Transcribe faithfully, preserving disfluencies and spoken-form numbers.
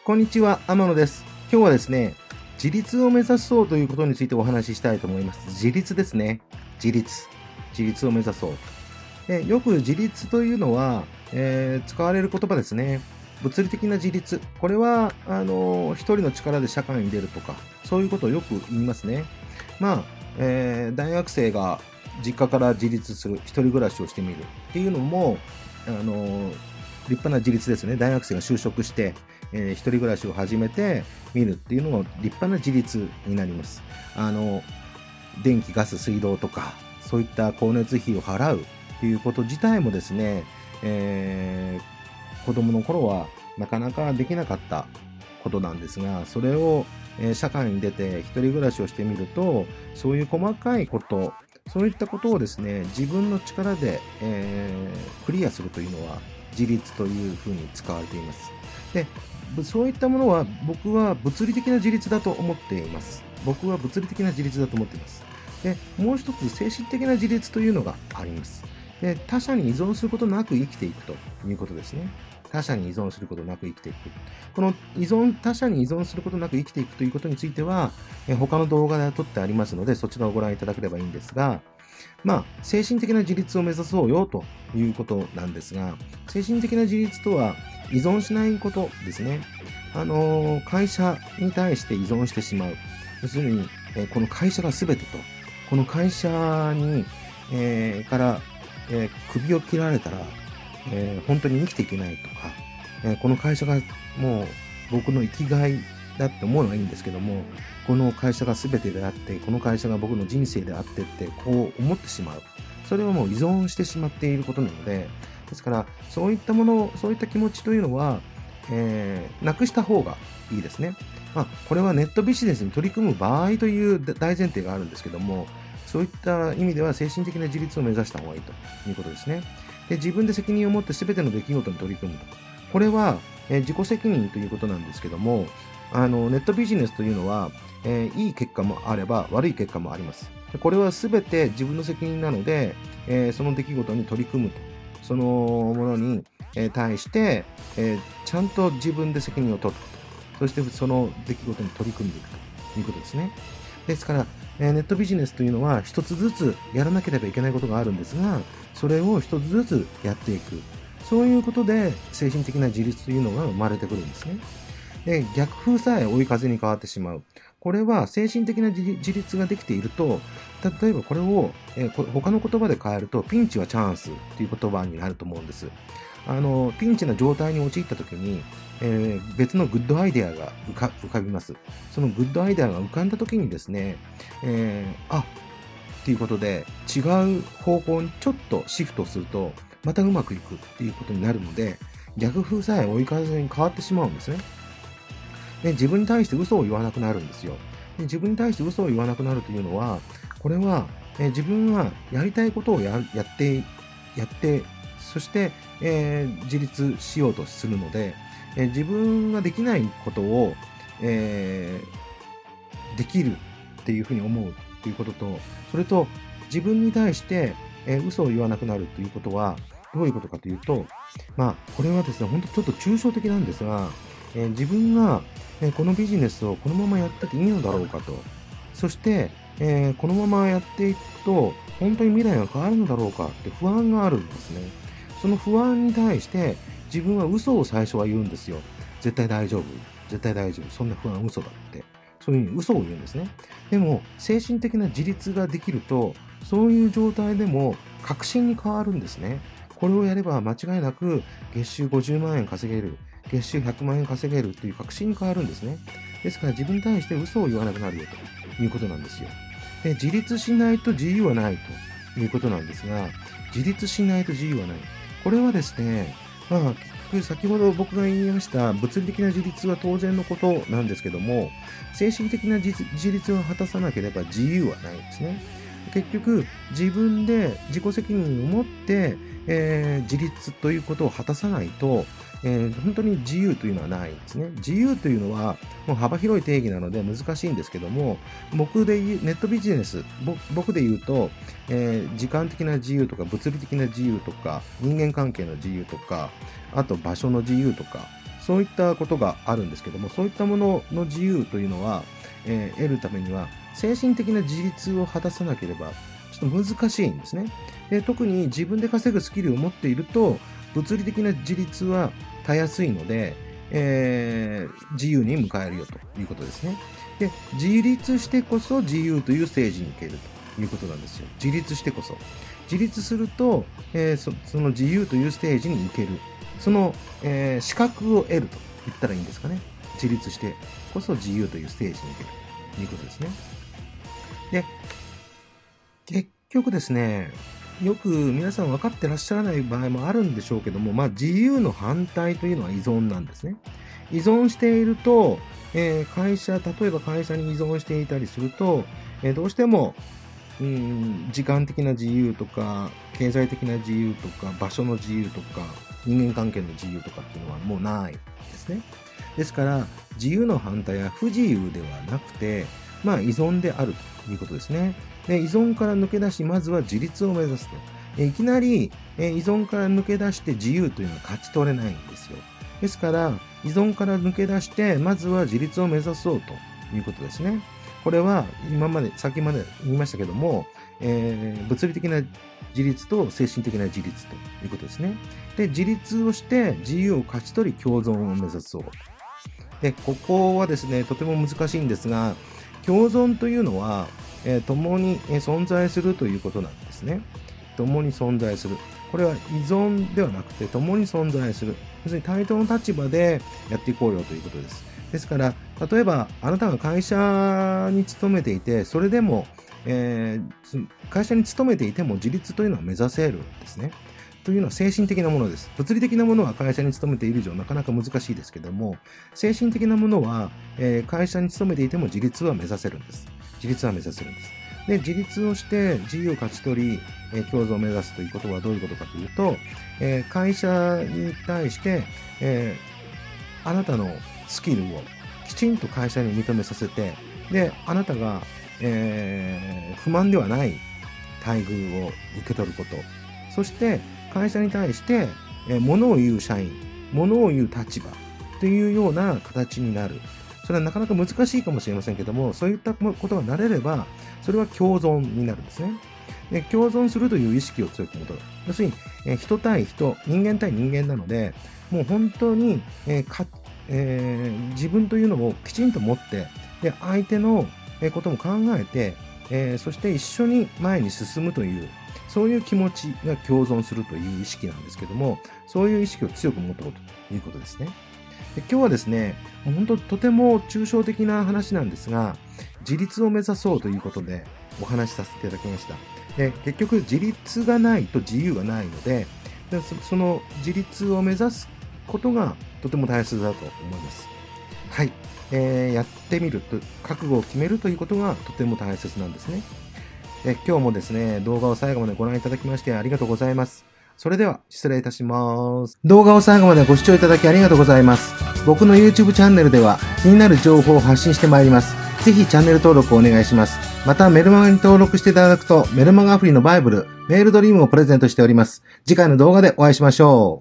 こんにちは、天野です。今日はですね、自立を目指そうということについてお話ししたいと思います。自立ですね。自立。自立を目指そう。でよく自立というのは、えー使われる言葉ですね。物理的な自立。これは、あのー一人の力で社会に出るとか、そういうことをよく言いますね。まあ、えー大学生が実家から自立する、一人暮らしをしてみるっていうのも、あのー立派な自立ですね。大学生が就職して、えー一人暮らしを始めてみるっていうのも立派な自立になります。あの、電気、ガス、水道とか、そういった光熱費を払うっていうこと自体もですね、えー子供の頃はなかなかできなかったことなんですが、それを、えー社会に出て一人暮らしをしてみると、そういう細かいこと、そういったことをですね、自分の力で、えークリアするというのは自立というふうに使われています。で、ぶそういったものは僕は物理的な自立だと思っています。僕は物理的な自立だと思っています。で、もう一つ精神的な自立というのがあります。で、他者に依存することなく生きていくということですね。他者に依存することなく生きていく。この依存、他者に依存することなく生きていくということについては、え他の動画で撮ってありますので、そちらをご覧いただければいいんですが、まあ、精神的な自立を目指そうよということなんですが、精神的な自立とは依存しないことですね。あのー会社に対して依存してしまう。要するに、えーこの会社が全てと、この会社に、えーから、えー首を切られたら、えー本当に生きていけないとか、えーこの会社がもう僕の生きがいだって思うのはいいんですけども、この会社が全てであって、この会社が僕の人生であってってこう思ってしまう。それはもう依存してしまっていることなので、ですからそういったもの、そういった気持ちというのは、えーなくした方がいいですね。まあ、これはネットビジネスに取り組む場合という大前提があるんですけども、そういった意味では精神的な自立を目指した方がいいということですね。で、自分で責任を持って全ての出来事に取り組むと。これは、えー自己責任ということなんですけども、あのネットビジネスというのは、えーいい結果もあれば悪い結果もあります。でこれは全て自分の責任なので、えーその出来事に取り組むと。そのものに、えー対して、えーちゃんと自分で責任を取ること。そしてその出来事に取り組んでいくということですね。ですから、えーネットビジネスというのは一つずつやらなければいけないことがあるんですが、それを一つずつやっていく。そういうことで精神的な自立というのが生まれてくるんですね。で、逆風さえ追い風に変わってしまう。これは精神的な自自立ができていると、例えばこれを、えーこ他の言葉で変えると、ピンチはチャンスという言葉になると思うんです。あの、ピンチな状態に陥った時に、えー別のグッドアイデアが浮か浮かびます。そのグッドアイデアが浮かんだ時にですね、えーあ、っていうことで違う方向にちょっとシフトすると、またうまくいくっていうことになるので、逆風さえ追い風に変わってしまうんですね。で、自分に対して嘘を言わなくなるんですよ。で、自分に対して嘘を言わなくなるというのは、これは、えー自分がやりたいことをややって、やって、そして、えー自立しようとするので、えー自分ができないことを、えーできるっていうふうに思うっていうことと、それと自分に対して、えー嘘を言わなくなるということは、どういうことかというと、まあ、これはですね、本当ちょっと抽象的なんですが、えー自分が、えーこのビジネスをこのままやってていいのだろうかと。そして、えーこのままやっていくと、本当に未来が変わるのだろうかって不安があるんですね。その不安に対して、自分は嘘を最初は言うんですよ。絶対大丈夫。絶対大丈夫。そんな不安嘘だって。そういうふうに嘘を言うんですね。でも、精神的な自立ができると、そういう状態でも確信に変わるんですね。これをやれば間違いなく月収ごじゅうまん円稼げる。月収ひゃくまん円稼げるという確信に変わるんですね。ですから自分に対して嘘を言わなくなるよということなんですよ。で、自立しないと自由はないということなんですが、自立しないと自由はない。これはですね、まあ、結局先ほど僕が言いました物理的な自立は当然のことなんですけども、精神的な自自立を果たさなければ自由はないんですね。結局、自分で自己責任を持って、えー自立ということを果たさないと、えー本当に自由というのはないんですね。自由というのはもう幅広い定義なので難しいんですけども、僕で言う、ネットビジネス、ぼ僕で言うと、えー時間的な自由とか物理的な自由とか人間関係の自由とか、あと場所の自由とか、 そういったことがあるんですけども、そういったものの自由というのは、えー得るためには、精神的な自立を果たさなければ、ちょっと難しいんですね。で、特に自分で稼ぐスキルを持っていると、物理的な自立はたやすいので、えー自由に迎えるよということですね。で、自立してこそ自由というステージに行けるということなんですよ。自立してこそ。自立すると、えーそその自由というステージに行ける。その、えー資格を得ると言ったらいいんですかね。自立してこそ自由というステージに行けるということですね。で、結局ですね、よく皆さん分かってらっしゃらない場合もあるんでしょうけども、まあ自由の反対というのは依存なんですね。依存していると、えー会社、例えば会社に依存していたりすると、えーどうしても、うん、時間的な自由とか、経済的な自由とか、場所の自由とか、人間関係の自由とかっていうのはもうないですね。ですから、自由の反対は不自由ではなくて、まあ依存であるということですね。で、依存から抜け出し、まずは自立を目指すと。えいきなり、え依存から抜け出して自由というのは勝ち取れないんですよ。ですから、依存から抜け出して、まずは自立を目指そうということですね。これは、今まで、先まで言いましたけども、えー物理的な自立と精神的な自立ということですね。で、自立をして自由を勝ち取り共存を目指そう。で、ここはですね、とても難しいんですが、共存というのは、えー共にえー存在するということなんですね。共に存在する。これは依存ではなくて、共に存在する。要するに対等の立場でやっていこうよということです。ですから、例えば、あなたが会社に勤めていて、それでも、えーつ会社に勤めていても自立というのは目指せるんですね。というのは精神的なものです。物理的なものは会社に勤めている以上なかなか難しいですけども、精神的なものは、えー会社に勤めていても自立は目指せるんです。自立は目指せるんです。で、自立をして自由を勝ち取り、えー共存を目指すということはどういうことかというと、えー会社に対して、えーあなたのスキルをきちんと会社に認めさせて、で、あなたが、えー不満ではない待遇を受け取ること。そして、会社に対して、えー物を言う社員、物を言う立場というような形になる。それはなかなか難しいかもしれませんけども、そういったことがなれれば、それは共存になるんですね。で、共存するという意識を強く持る。要するに、えー人対人、人間対人間なので、もう本当に、えーかえー自分というのをきちんと持って、で、相手のえーことも考えて、えーそして一緒に前に進むという、そういう気持ちが共存するという意識なんですけども、そういう意識を強く持とうということですね。で今日はですね、もう本当とても抽象的な話なんですが、自立を目指そうということでお話しさせていただきました。で結局、自立がないと自由がないので、でそその自立を目指すことがとても大切だと思います。はい。えーやってみると、覚悟を決めるということがとても大切なんですね。え今日もですね、動画を最後までご覧いただきましてありがとうございます。それでは失礼いたします。動画を最後までご視聴いただきありがとうございます。僕の YouTube チャンネルでは気になる情報を発信してまいります。ぜひチャンネル登録をお願いします。またメルマガに登録していただくとメルマガアプリのバイブル、メールドリームをプレゼントしております。次回の動画でお会いしましょう。